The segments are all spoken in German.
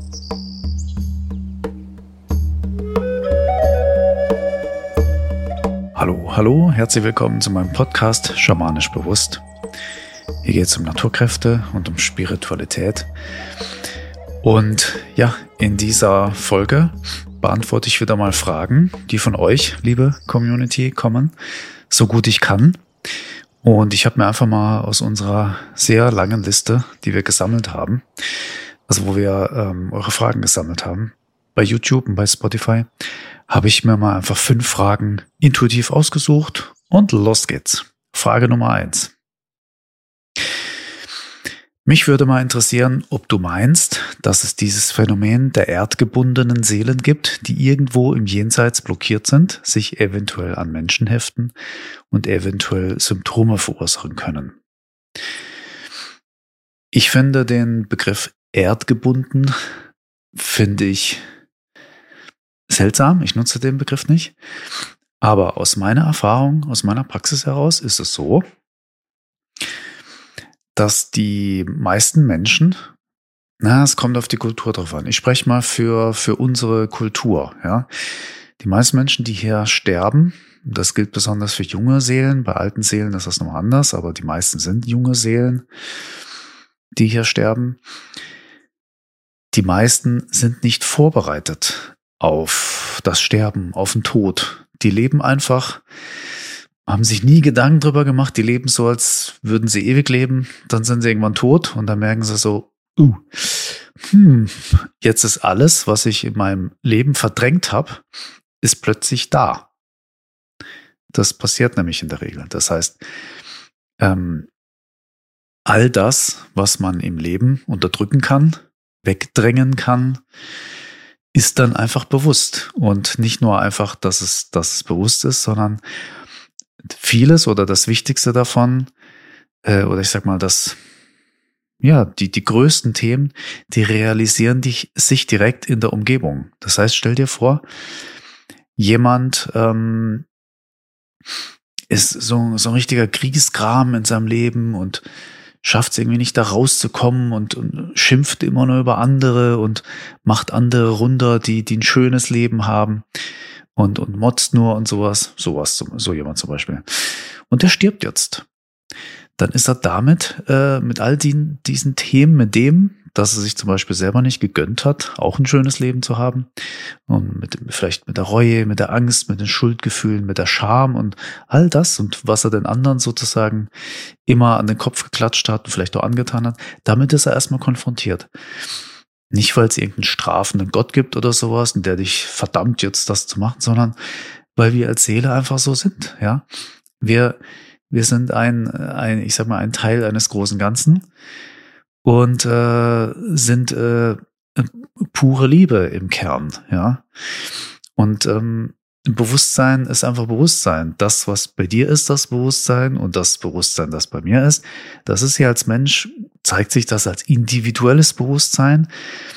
Hallo, herzlich willkommen zu meinem Podcast Schamanisch Bewusst. Hier geht es um Naturkräfte und um Spiritualität. Und ja, in dieser Folge beantworte ich wieder mal Fragen, die von euch, liebe Community, kommen, so gut ich kann. Und ich habe mir einfach mal aus unserer sehr langen Liste, die wir gesammelt haben, also wo wir eure Fragen gesammelt haben, bei YouTube und bei Spotify, habe ich mir mal einfach 5 Fragen intuitiv ausgesucht und los geht's. Frage Nummer 1. Mich würde mal interessieren, ob du meinst, dass es dieses Phänomen der erdgebundenen Seelen gibt, die irgendwo im Jenseits blockiert sind, sich eventuell an Menschen heften und eventuell Symptome verursachen können. Ich finde den Begriff erdgebunden, finde ich seltsam, ich nutze den Begriff nicht, aber aus meiner Erfahrung, aus meiner Praxis heraus ist es so, dass die meisten Menschen, es kommt auf die Kultur drauf an, ich spreche mal für unsere Kultur, ja, die meisten Menschen, die hier sterben, das gilt besonders für junge Seelen, bei alten Seelen ist das noch anders, aber die meisten sind junge Seelen, die hier sterben, die meisten sind nicht vorbereitet auf das Sterben, auf den Tod. Die leben einfach, haben sich nie Gedanken drüber gemacht, die leben so, als würden sie ewig leben, dann sind sie irgendwann tot und dann merken sie so, jetzt ist alles, was ich in meinem Leben verdrängt habe, ist plötzlich da. Das passiert nämlich in der Regel. Das heißt, all das, was man im Leben unterdrücken kann, wegdrängen kann, ist dann einfach bewusst. Und nicht nur einfach, dass es bewusst ist, sondern vieles oder das Wichtigste davon, oder ich sag mal, die größten Themen, die realisieren sich direkt in der Umgebung. Das heißt, stell dir vor, jemand ist so ein richtiger Kriegsgram in seinem Leben und schafft es irgendwie nicht da rauszukommen und schimpft immer nur über andere und macht andere runter, die ein schönes Leben haben und motzt nur und sowas, so jemand zum Beispiel. Und der stirbt jetzt. Dann ist er damit mit all diesen Themen, mit dem, dass er sich zum Beispiel selber nicht gegönnt hat, auch ein schönes Leben zu haben. Und vielleicht mit der Reue, mit der Angst, mit den Schuldgefühlen, mit der Scham und all das und was er den anderen sozusagen immer an den Kopf geklatscht hat und vielleicht auch angetan hat, damit ist er erstmal konfrontiert. Nicht, weil es irgendeinen strafenden Gott gibt oder sowas, und der dich verdammt jetzt das zu machen, sondern weil wir als Seele einfach so sind, ja. Wir sind ich sag mal, ein Teil eines großen Ganzen und sind pure Liebe im Kern, ja. Und Bewusstsein ist einfach Bewusstsein. Das, was bei dir ist, das Bewusstsein, und das Bewusstsein, das bei mir ist, das ist ja als Mensch, zeigt sich das als individuelles Bewusstsein,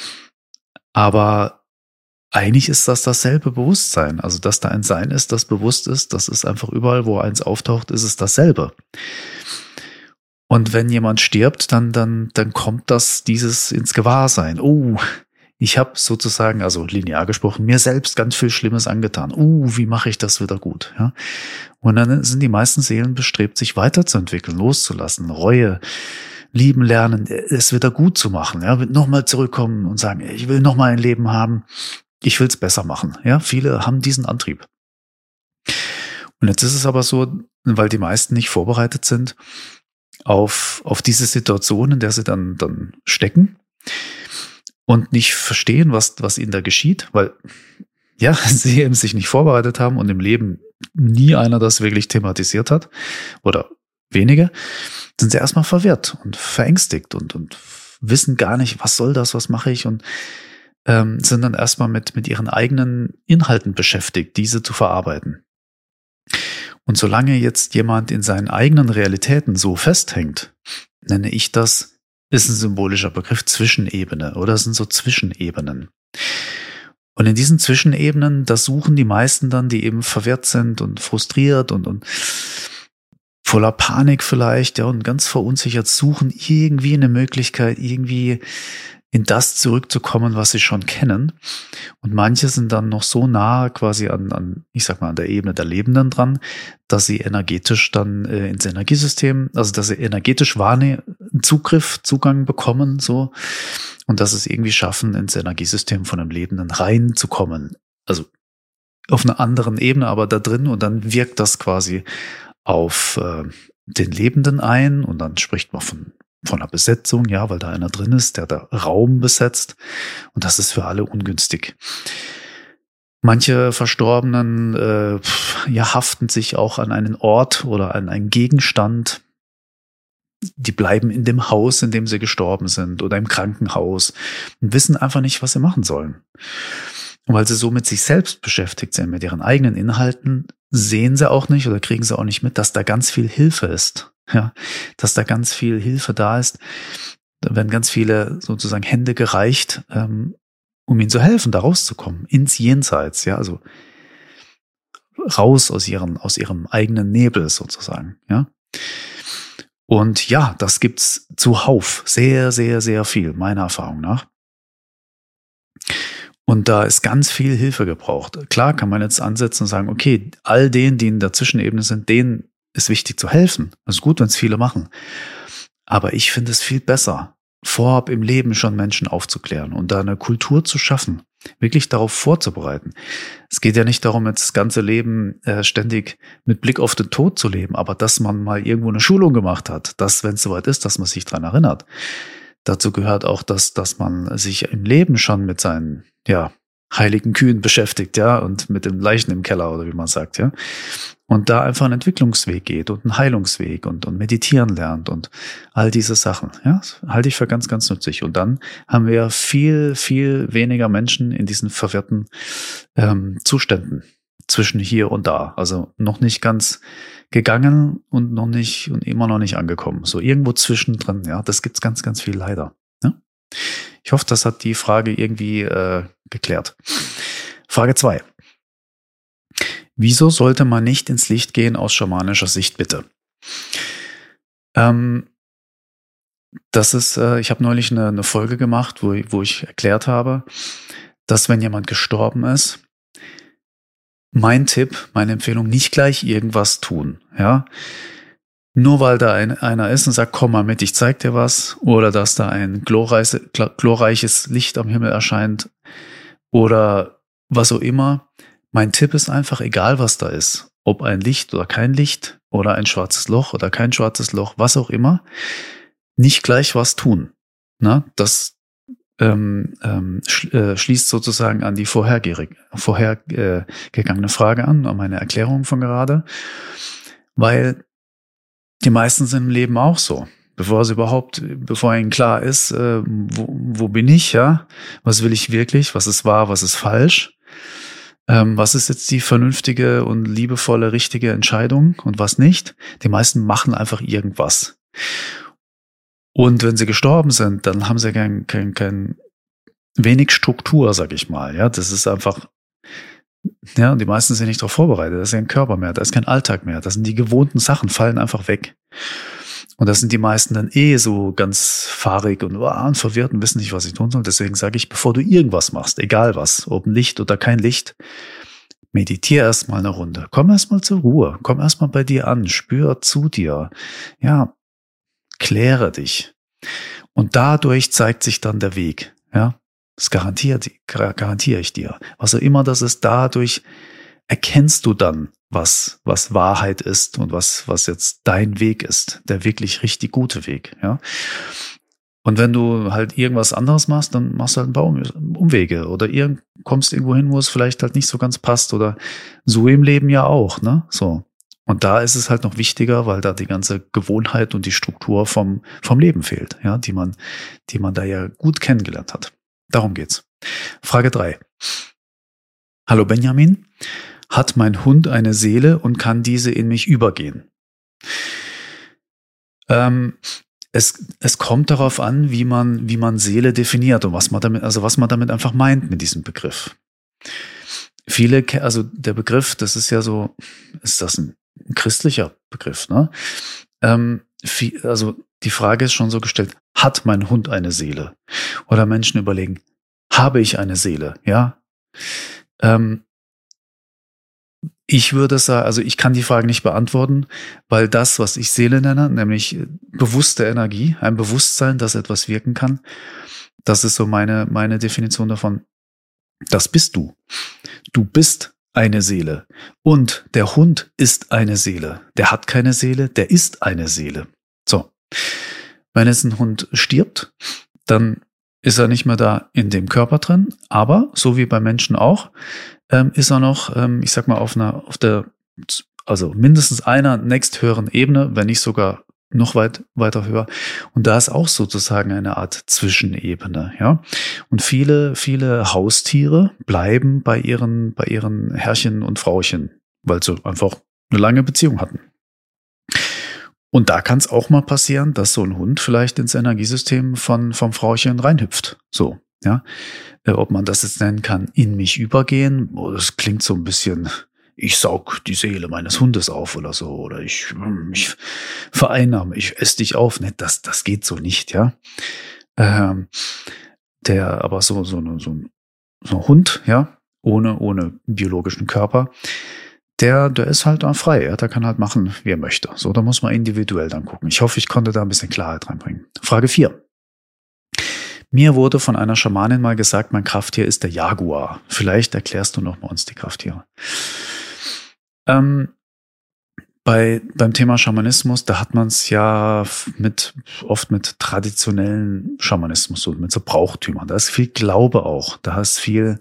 aber eigentlich ist das dasselbe Bewusstsein. Also, dass da ein Sein ist, das bewusst ist, das ist einfach überall, wo eins auftaucht, ist es dasselbe. Und wenn jemand stirbt, dann kommt dieses ins Gewahrsein. Ich habe sozusagen, also linear gesprochen, mir selbst ganz viel Schlimmes angetan. Wie mache ich das wieder gut? Ja? Und dann sind die meisten Seelen bestrebt, sich weiterzuentwickeln, loszulassen, Reue, lieben lernen, es wieder gut zu machen. Ja? Nochmal zurückkommen und sagen, ich will nochmal ein Leben haben, ich will es besser machen. Ja? Viele haben diesen Antrieb. Und jetzt ist es aber so, weil die meisten nicht vorbereitet sind auf diese Situation, in der sie dann stecken und nicht verstehen, was ihnen da geschieht, weil ja, sie eben sich nicht vorbereitet haben und im Leben nie einer das wirklich thematisiert hat oder wenige, sind sie erstmal verwirrt und verängstigt und wissen gar nicht, was soll das, was mache ich, und sind dann erstmal mit ihren eigenen Inhalten beschäftigt, diese zu verarbeiten. Und solange jetzt jemand in seinen eigenen Realitäten so festhängt, nenne ich das, ist ein symbolischer Begriff, Zwischenebene, oder es sind so Zwischenebenen. Und in diesen Zwischenebenen, da suchen die meisten dann, die eben verwirrt sind und frustriert und voller Panik vielleicht, ja, und ganz verunsichert, suchen irgendwie eine Möglichkeit, irgendwie in das zurückzukommen, was sie schon kennen. Und manche sind dann noch so nah quasi ich sag mal, an der Ebene der Lebenden dran, dass sie energetisch dann ins Energiesystem, also dass sie energetisch Zugang bekommen, so, und dass es irgendwie schaffen, ins Energiesystem von einem Lebenden reinzukommen. Also auf einer anderen Ebene, aber da drin, und dann wirkt das quasi auf den Lebenden ein, und dann spricht man von einer Besetzung, ja, weil da einer drin ist, der da Raum besetzt, und das ist für alle ungünstig. Manche Verstorbenen haften sich auch an einen Ort oder an einen Gegenstand. Die bleiben in dem Haus, in dem sie gestorben sind, oder im Krankenhaus und wissen einfach nicht, was sie machen sollen. Und weil sie so mit sich selbst beschäftigt sind, mit ihren eigenen Inhalten, sehen sie auch nicht oder kriegen sie auch nicht mit, dass da ganz viel Hilfe ist. Ja, dass da ganz viel Hilfe da ist. Da werden ganz viele sozusagen Hände gereicht, um ihnen zu helfen, da rauszukommen, ins Jenseits, ja, also raus aus ihrem eigenen Nebel sozusagen, ja. Und ja, das gibt's zuhauf, sehr, sehr, sehr viel, meiner Erfahrung nach. Und da ist ganz viel Hilfe gebraucht. Klar kann man jetzt ansetzen und sagen, okay, all denen, die in der Zwischenebene sind, denen ist wichtig zu helfen. Es ist gut, wenn es viele machen. Aber ich finde es viel besser, vorab im Leben schon Menschen aufzuklären und da eine Kultur zu schaffen, wirklich darauf vorzubereiten. Es geht ja nicht darum, jetzt das ganze Leben ständig mit Blick auf den Tod zu leben, aber dass man mal irgendwo eine Schulung gemacht hat, dass, wenn es soweit ist, dass man sich daran erinnert. Dazu gehört auch, dass man sich im Leben schon mit seinen, heiligen Kühen beschäftigt, ja, und mit dem Leichen im Keller, oder wie man sagt, ja. Und da einfach einen Entwicklungsweg geht und einen Heilungsweg und meditieren lernt und all diese Sachen, ja, das halte ich für ganz, ganz nützlich. Und dann haben wir viel, viel weniger Menschen in diesen verwirrten Zuständen zwischen hier und da. Also noch nicht ganz gegangen und immer noch nicht angekommen. So irgendwo zwischendrin, ja, das gibt's ganz, ganz viel leider. Ja? Ich hoffe, das hat die Frage irgendwie geklärt. Frage 2. Wieso sollte man nicht ins Licht gehen aus schamanischer Sicht, bitte? Das ist, ich habe neulich eine Folge gemacht, wo ich erklärt habe, dass wenn jemand gestorben ist, mein Tipp, meine Empfehlung, nicht gleich irgendwas tun, ja. Nur weil da einer ist und sagt, komm mal mit, ich zeig dir was, oder dass da ein glorreiches Licht am Himmel erscheint oder was auch immer. Mein Tipp ist einfach, egal was da ist, ob ein Licht oder kein Licht oder ein schwarzes Loch oder kein schwarzes Loch, was auch immer, nicht gleich was tun. Na, das schließt sozusagen an die vorhergegangene Frage an meine Erklärung von gerade, weil die meisten sind im Leben auch so. Bevor ihnen klar ist, wo bin ich, ja, was will ich wirklich, was ist wahr, was ist falsch, was ist jetzt die vernünftige und liebevolle, richtige Entscheidung und was nicht. Die meisten machen einfach irgendwas. Und wenn sie gestorben sind, dann haben sie kein wenig Struktur, sag ich mal. Ja, das ist einfach, ja, und die meisten sind nicht darauf vorbereitet. Da ist kein Körper mehr, da ist kein Alltag mehr. Das sind die gewohnten Sachen, fallen einfach weg. Und das sind die meisten dann so ganz fahrig und verwirrt und wissen nicht, was sie tun sollen. Deswegen sage ich, bevor du irgendwas machst, egal was, ob ein Licht oder kein Licht, meditiere erstmal eine Runde. Komm erstmal zur Ruhe. Komm erstmal bei dir an. Spür zu dir. Ja, kläre dich. Und dadurch zeigt sich dann der Weg. Ja, das garantiere ich dir. Was auch immer das ist, dadurch erkennst du dann, was Wahrheit ist und was jetzt dein Weg ist, der wirklich richtig gute Weg. Ja. Und wenn du halt irgendwas anderes machst, dann machst du halt ein paar Umwege oder kommst irgendwo hin, wo es vielleicht halt nicht so ganz passt oder so im Leben ja auch, ne? So. Und da ist es halt noch wichtiger, weil da die ganze Gewohnheit und die Struktur vom Leben fehlt, ja, die man da ja gut kennengelernt hat. Darum geht's. Frage 3. Hallo Benjamin. Hat mein Hund eine Seele und kann diese in mich übergehen? Es kommt darauf an, wie man Seele definiert und was man damit einfach meint mit diesem Begriff. Der Begriff, das ist ja so, ist das ein christlicher Begriff, ne? also die Frage ist schon so gestellt, hat mein Hund eine Seele? Oder Menschen überlegen, habe ich eine Seele? Ja. Ich würde sagen, also ich kann die Frage nicht beantworten, weil das, was ich Seele nenne, nämlich bewusste Energie, ein Bewusstsein, das etwas wirken kann, das ist so meine Definition davon. Das bist du. Du bist eine Seele. Und der Hund ist eine Seele. Der hat keine Seele, der ist eine Seele. So. Wenn jetzt ein Hund stirbt, dann ist er nicht mehr da in dem Körper drin, aber so wie bei Menschen auch, ist er noch, ich sag mal, also mindestens einer nächsthöheren Ebene, wenn nicht sogar noch weiter höher. Und da ist auch sozusagen eine Art Zwischenebene, ja. Und viele Haustiere bleiben bei ihren Herrchen und Frauchen, weil sie einfach eine lange Beziehung hatten. Und da kann es auch mal passieren, dass so ein Hund vielleicht ins Energiesystem vom Frauchen reinhüpft. So, ja. Ob man das jetzt nennen kann, in mich übergehen, das klingt so ein bisschen, ich saug die Seele meines Hundes auf oder so, oder ich vereinnahme, ich esse dich auf. Ne, das geht so nicht, ja. Aber so ein Hund, ja, ohne biologischen Körper, der ist halt da frei, ja, der kann halt machen, wie er möchte. So, da muss man individuell dann gucken. Ich hoffe, ich konnte da ein bisschen Klarheit reinbringen. Frage 4. Mir wurde von einer Schamanin mal gesagt, mein Krafttier ist der Jaguar. Vielleicht erklärst du noch mal uns die Krafttiere. Beim Thema Schamanismus, da hat man es ja oft mit traditionellen Schamanismus und mit so Brauchtümern. Da ist viel Glaube auch. Da ist viel,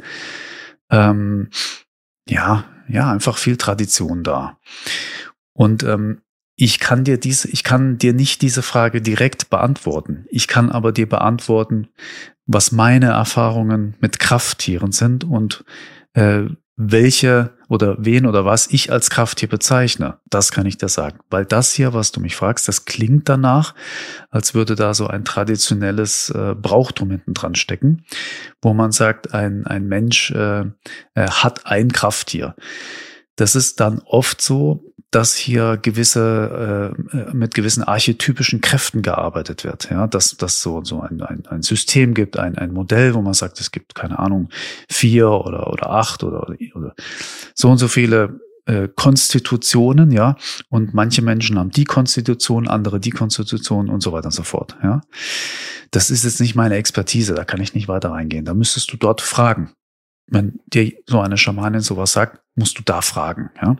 einfach viel Tradition da. Und ich kann dir nicht diese Frage direkt beantworten. Ich kann aber dir beantworten, was meine Erfahrungen mit Krafttieren sind und welche oder wen oder was ich als Krafttier bezeichne. Das kann ich dir sagen. Weil das hier, was du mich fragst, das klingt danach, als würde da so ein traditionelles Brauchtum hinten dran stecken, wo man sagt, ein Mensch hat ein Krafttier. Das ist dann oft so, dass hier mit gewissen archetypischen Kräften gearbeitet wird, ja, dass so ein System gibt, ein Modell, wo man sagt, es gibt, keine Ahnung, 4 oder 8 oder so und so viele Konstitutionen, ja, und manche Menschen haben die Konstitution, andere die Konstitution und so weiter und so fort, ja. Das ist jetzt nicht meine Expertise, da kann ich nicht weiter reingehen, da müsstest du dort fragen. Wenn dir so eine Schamanin sowas sagt, musst du da fragen, ja.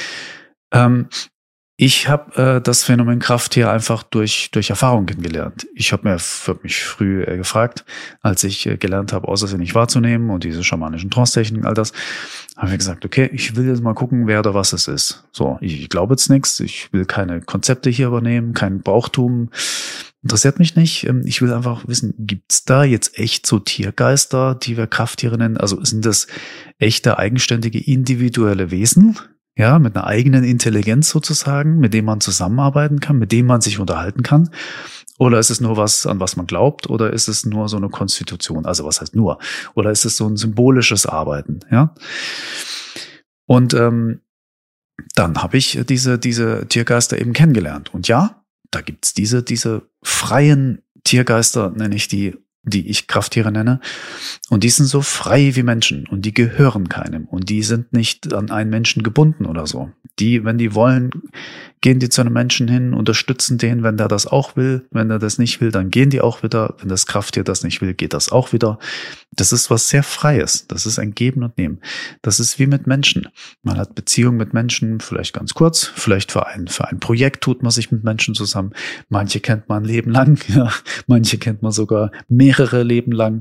Ich habe das Phänomen Krafttier einfach durch Erfahrung kennengelernt. Ich habe mich früh gefragt, als ich gelernt habe, außersinnig wahrzunehmen und diese schamanischen Trance-Techniken, all das, habe ich gesagt, okay, ich will jetzt mal gucken, wer oder was es ist. So, ich glaube jetzt nichts, ich will keine Konzepte hier übernehmen, kein Brauchtum, interessiert mich nicht. Ich will einfach wissen, gibt's da jetzt echt so Tiergeister, die wir Krafttiere nennen? Also sind das echte, eigenständige, individuelle Wesen? Ja, mit einer eigenen Intelligenz sozusagen, mit dem man zusammenarbeiten kann, mit dem man sich unterhalten kann? Oder ist es nur was, an was man glaubt? Oder ist es nur so eine Konstitution? Also was heißt nur? Oder ist es so ein symbolisches Arbeiten? Ja. Und dann habe ich diese Tiergeister eben kennengelernt. Und ja, da gibt's diese freien Tiergeister, nenne ich die ich Krafttiere nenne. Und die sind so frei wie Menschen und die gehören keinem und die sind nicht an einen Menschen gebunden oder so. Die, wenn die wollen, gehen die zu einem Menschen hin, unterstützen den, wenn der das auch will. Wenn er das nicht will, dann gehen die auch wieder. Wenn das Krafttier das nicht will, geht das auch wieder. Das ist was sehr Freies. Das ist ein Geben und Nehmen. Das ist wie mit Menschen. Man hat Beziehungen mit Menschen, vielleicht ganz kurz, vielleicht für ein Projekt tut man sich mit Menschen zusammen. Manche kennt man ein Leben lang, ja. Manche kennt man sogar mehrere Leben lang.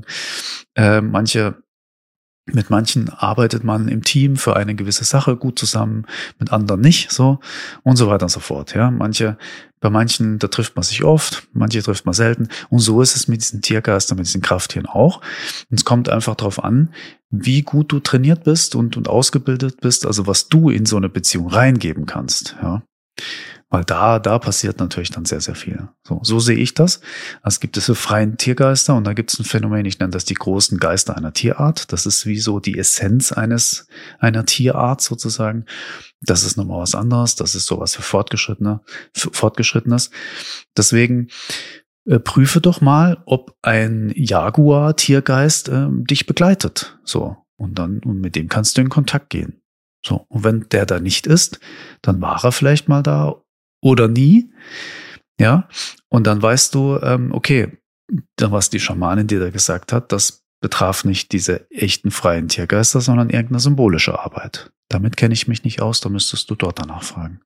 Mit manchen arbeitet man im Team für eine gewisse Sache gut zusammen, mit anderen nicht, so und so weiter und so fort. Ja, bei manchen, da trifft man sich oft, manche trifft man selten. Und so ist es mit diesen Tiergeistern, mit diesen Krafttieren auch. Und es kommt einfach darauf an, wie gut du trainiert bist und ausgebildet bist, also was du in so eine Beziehung reingeben kannst. Ja, Weil da passiert natürlich dann sehr, sehr viel. So sehe ich das. Es gibt diese freien Tiergeister und da gibt es ein Phänomen, ich nenne das die großen Geister einer Tierart. Das ist wie so die Essenz einer Tierart sozusagen. Das ist nochmal was anderes. Das ist sowas für Fortgeschrittenes. Deswegen prüfe doch mal, ob ein Jaguar-Tiergeist dich begleitet. So. Und mit dem kannst du in Kontakt gehen. So. Und wenn der da nicht ist, dann war er vielleicht mal da oder nie. Ja. Und dann weißt du, okay, was die Schamanin dir da gesagt hat, das betraf nicht diese echten freien Tiergeister, sondern irgendeine symbolische Arbeit. Damit kenne ich mich nicht aus, da müsstest du dort danach fragen.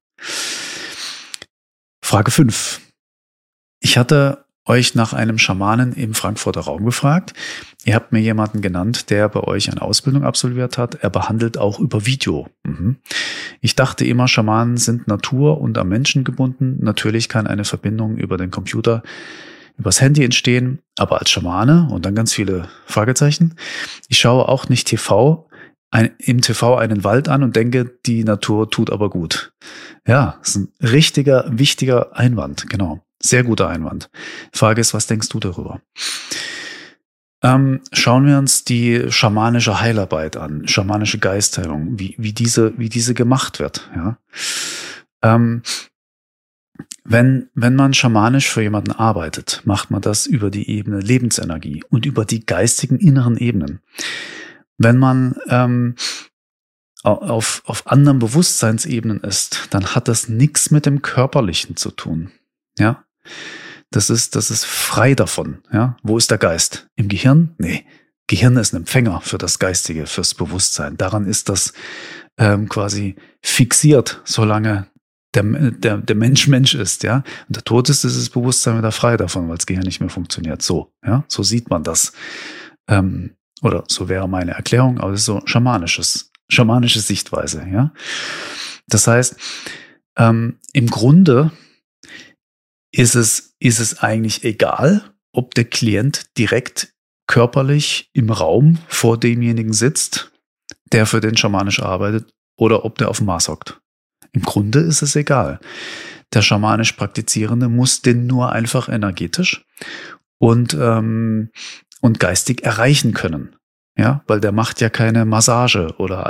Frage 5. Ich hatte euch nach einem Schamanen im Frankfurter Raum gefragt. Ihr habt mir jemanden genannt, der bei euch eine Ausbildung absolviert hat. Er behandelt auch über Video. Ich dachte immer, Schamanen sind Natur und am Menschen gebunden. Natürlich kann eine Verbindung über den Computer, übers Handy entstehen, aber als Schamane und dann ganz viele Fragezeichen. Ich schaue auch nicht im TV einen Wald an und denke, die Natur tut aber gut. Ja, das ist ein richtiger, wichtiger Einwand, genau. Sehr guter Einwand. Frage ist, was denkst du darüber? Schauen wir uns die schamanische Heilarbeit an, schamanische Geistheilung, wie diese gemacht wird. Ja? Wenn man schamanisch für jemanden arbeitet, macht man das über die Ebene Lebensenergie und über die geistigen inneren Ebenen. Wenn man auf anderen Bewusstseinsebenen ist, dann hat das nichts mit dem Körperlichen zu tun. Ja, das ist frei davon. Ja, wo ist der Geist? Im Gehirn? Nee, Gehirn ist ein Empfänger für das Geistige, fürs Bewusstsein. Daran ist das quasi fixiert, solange der Mensch ist. Ja, und der Tod ist das Bewusstsein wieder frei davon, weil das Gehirn nicht mehr funktioniert. So, ja, so sieht man das. Oder so wäre meine Erklärung, aber es ist so schamanische Sichtweise. Ja, das heißt, im Grunde ist es eigentlich egal, ob der Klient direkt körperlich im Raum vor demjenigen sitzt, der für den schamanisch arbeitet, oder ob der auf dem Mars hockt. Im Grunde ist es egal. Der schamanisch Praktizierende muss den nur einfach energetisch und geistig erreichen können. Ja, weil der macht ja keine Massage oder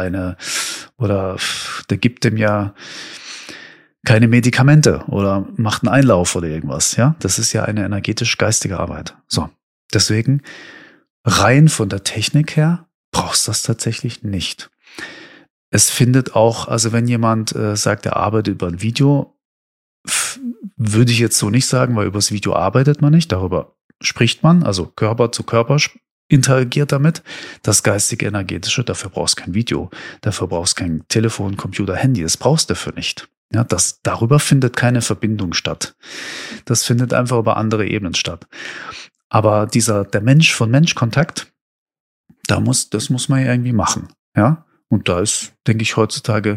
der gibt dem ja keine Medikamente oder macht einen Einlauf oder irgendwas. Ja, das ist ja eine energetisch-geistige Arbeit. So, deswegen rein von der Technik her brauchst du das tatsächlich nicht. Es findet auch, also wenn jemand sagt, er arbeitet über ein Video, würde ich jetzt so nicht sagen, weil übers Video arbeitet man nicht, darüber spricht man, also Körper zu Körper interagiert damit. Das geistige, energetische, dafür brauchst du kein Video, dafür brauchst du kein Telefon, Computer, Handy, das brauchst du dafür nicht. Ja, darüber findet keine Verbindung statt. Das findet einfach über andere Ebenen statt. Aber der Mensch-von-Mensch-Kontakt, das muss man ja irgendwie machen. Ja, und da ist, denke ich, heutzutage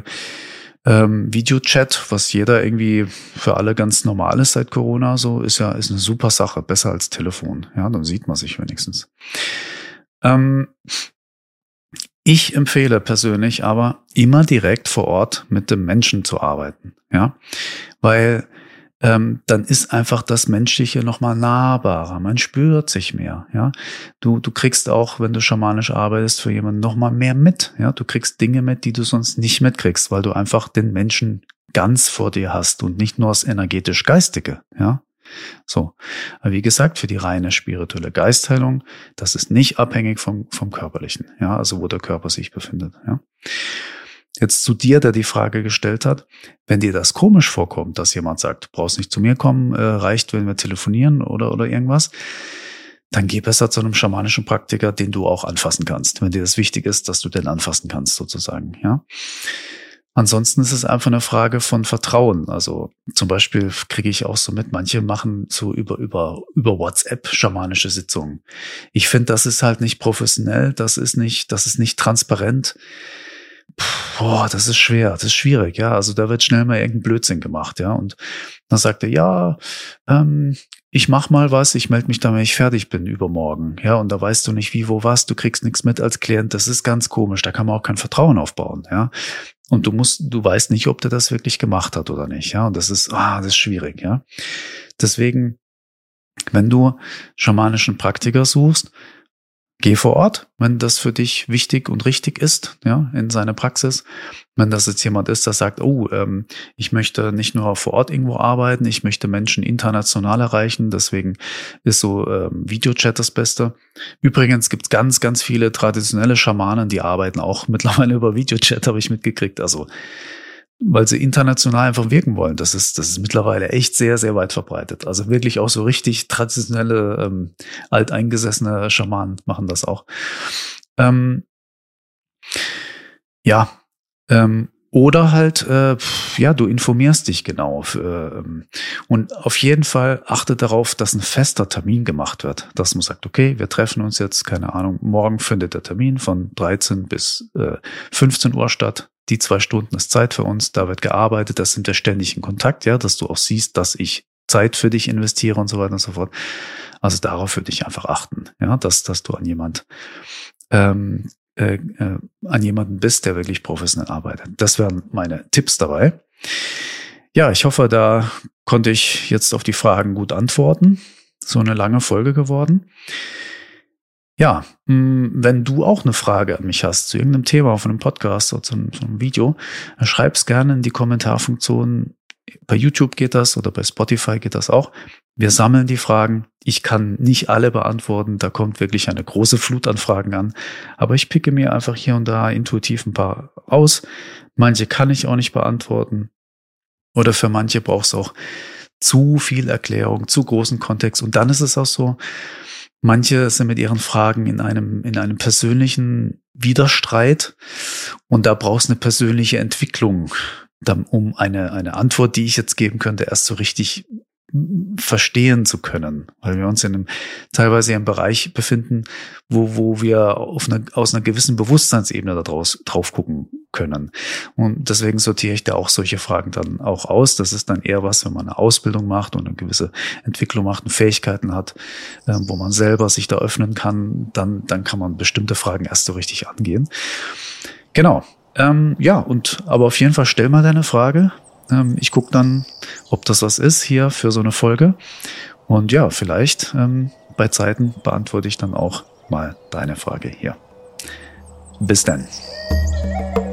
Videochat, was jeder irgendwie für alle ganz normal ist seit Corona, so ist eine super Sache, besser als Telefon. Ja, dann sieht man sich wenigstens. Ich empfehle persönlich aber immer direkt vor Ort mit dem Menschen zu arbeiten, ja, weil dann ist einfach das Menschliche nochmal nahbarer, man spürt sich mehr, ja. Du kriegst auch, wenn du schamanisch arbeitest, für jemanden nochmal mehr mit, ja. Du kriegst Dinge mit, die du sonst nicht mitkriegst, weil du einfach den Menschen ganz vor dir hast und nicht nur das energetisch-geistige, ja. So, aber wie gesagt, für die reine spirituelle Geistheilung, das ist nicht abhängig vom Körperlichen, ja, also wo der Körper sich befindet, ja. Jetzt zu dir, der die Frage gestellt hat, wenn dir das komisch vorkommt, dass jemand sagt, du brauchst nicht zu mir kommen, reicht, wenn wir telefonieren oder irgendwas, dann geh besser zu einem schamanischen Praktiker, den du auch anfassen kannst, wenn dir das wichtig ist, dass du den anfassen kannst sozusagen, ja. Ansonsten ist es einfach eine Frage von Vertrauen. Also zum Beispiel kriege ich auch so mit, manche machen so über WhatsApp schamanische Sitzungen. Ich finde, das ist halt nicht professionell, das ist nicht transparent. Boah, das ist schwer, das ist schwierig, ja. Also da wird schnell mal irgendein Blödsinn gemacht, ja. Und dann sagt er, ja, ich mach mal was, ich melde mich dann, wenn ich fertig bin übermorgen, ja. Und da weißt du nicht wie, wo, was, du kriegst nichts mit als Klient, das ist ganz komisch, da kann man auch kein Vertrauen aufbauen, ja. Und du weißt nicht, ob der das wirklich gemacht hat oder nicht, ja. Und das ist schwierig, ja. Deswegen, wenn du schamanischen Praktiker suchst, geh vor Ort, wenn das für dich wichtig und richtig ist, ja, in seiner Praxis. Wenn das jetzt jemand ist, der sagt, ich möchte nicht nur vor Ort irgendwo arbeiten, ich möchte Menschen international erreichen, deswegen ist so Videochat das Beste. Übrigens gibt es ganz, ganz viele traditionelle Schamanen, die arbeiten auch mittlerweile über Videochat, habe ich mitgekriegt, also weil sie international einfach wirken wollen. Das ist mittlerweile echt sehr, sehr weit verbreitet. Also wirklich auch so richtig traditionelle, alteingesessene Schamanen machen das auch. Oder halt, du informierst dich genau. Und auf jeden Fall achte darauf, dass ein fester Termin gemacht wird. Dass man sagt, okay, wir treffen uns jetzt, keine Ahnung, morgen findet der Termin von 13 bis 15 Uhr statt. Die 2 Stunden ist Zeit für uns, da wird gearbeitet, das sind wir ständig in Kontakt, ja, dass du auch siehst, dass ich Zeit für dich investiere und so weiter und so fort. Also darauf würde ich einfach achten, ja, dass du an jemanden bist, der wirklich professionell arbeitet. Das wären meine Tipps dabei. Ja, ich hoffe, da konnte ich jetzt auf die Fragen gut antworten. So eine lange Folge geworden. Ja, wenn du auch eine Frage an mich hast zu irgendeinem Thema von einem Podcast oder zu einem Video, schreib's gerne in die Kommentarfunktion. Bei YouTube geht das oder bei Spotify geht das auch. Wir sammeln die Fragen. Ich kann nicht alle beantworten. Da kommt wirklich eine große Flut an Fragen an. Aber ich picke mir einfach hier und da intuitiv ein paar aus. Manche kann ich auch nicht beantworten. Oder für manche braucht es auch zu viel Erklärung, zu großen Kontext. Und dann ist es auch so, manche sind mit ihren Fragen in einem persönlichen Widerstreit und da brauchst du eine persönliche Entwicklung, um eine Antwort, die ich jetzt geben könnte, erst so richtig verstehen zu können, weil wir uns teilweise im Bereich befinden, wo wir aus einer gewissen Bewusstseinsebene drauf gucken können. Und deswegen sortiere ich da auch solche Fragen dann auch aus. Das ist dann eher was, wenn man eine Ausbildung macht und eine gewisse Entwicklung macht und Fähigkeiten hat, wo man selber sich da öffnen kann, dann kann man bestimmte Fragen erst so richtig angehen. Genau. Aber auf jeden Fall stell mal deine Frage. Ich gucke dann, ob das was ist hier für so eine Folge. Und ja, vielleicht bei Zeiten beantworte ich dann auch mal deine Frage hier. Bis dann.